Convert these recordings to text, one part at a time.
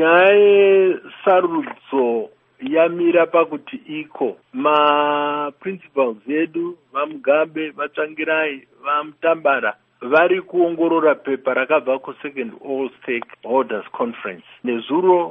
nyaya yesarudzo yamira pakuti iko maprincipals edu vamugambe, vatsvangirai, vamutambara vari kuongorora pepa rakabva kusecond all stakeholders conference. Nezuro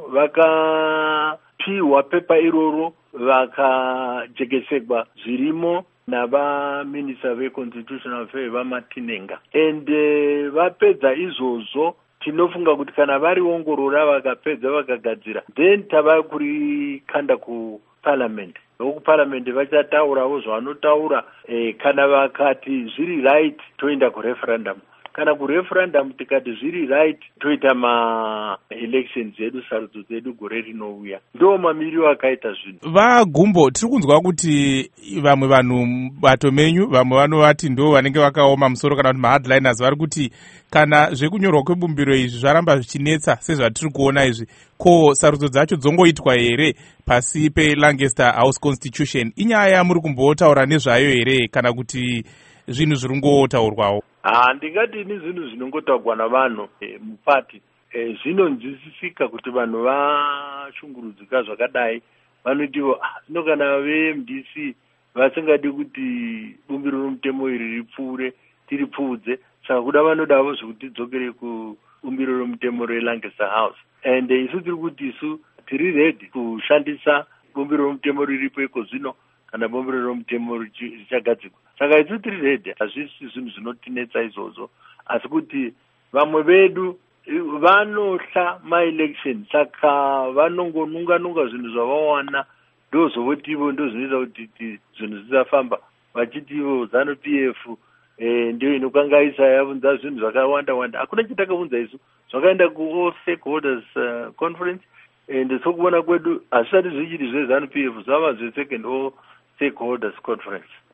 vakapiwa pepa iroro vakajegesekwa zvirimo navaminista veconstitutional affairs vamatinenga. And vapedza izvozvo tinofunga kuti kana variongorora vakapedza vakagadzira, then tava kurikanda kuparliament. Vokuparliament vachataurawo zvavanotaura. Kana vakati zviri right toenda kureferendum, kana kureferendum tikati zviri right toita ma-elections edu, sarudzo dzedu gore rinouya. Ndo mamiriro akaita zvinhu. Vagumbo, tiri kunzwa kuti vamwe vanhu bato menyu, vamwe vanovati ndo vanenge vakaoma musoro kana kuti ma-headliners vari kuti kana zvekunyorwa kwebumbiro izvi zvaramba zvichinetsa sezvatiri kuona izvi, ko sarudzo dzacho dzongoitwa here pasi peLancaster House Constitution? Inyaya muri kumbotaura nezvayo here kana kuti zvinhu zviri ngotaurwawo? Ndingati ni zvinhu zvinongotaurwa navanhu mupati. Zvinonzwisisika kuti vanhu vashungurudzika zvakadai. Vanotiwo zvino kana veMDC vasingadi kuti bumbiro romutemo iri ripfuure tiripfuudze, saka kuda vanodavo zvekuti tidzokere kubumbiro romutemo reLancaster House. And isu tiri kuti isu tiri ready kushandisa bumbiro romutemo riripo iko zvino kana bumbiro romutemo richagadzikwa. Saka isu tiri ready, hazvisi zvinhu zvinotinetsa izvozvo, asi kuti vamwe vedu vanotla ma-election, saka vanongonunga zvinhu zvavawana, ndozovotivo ndo zvinoita kuti zvinhu zvisafamba, vachitivo ZANU-PF ndio inokangaisa yavunza zvinhu zvakawanda. Hakuna chitakavunza isu, zvakaenda ku-all stakeholders conference, and sokuona kwedu hazvisati zvichiri zveZANU-PF, zvava zve second all stakeholders conference.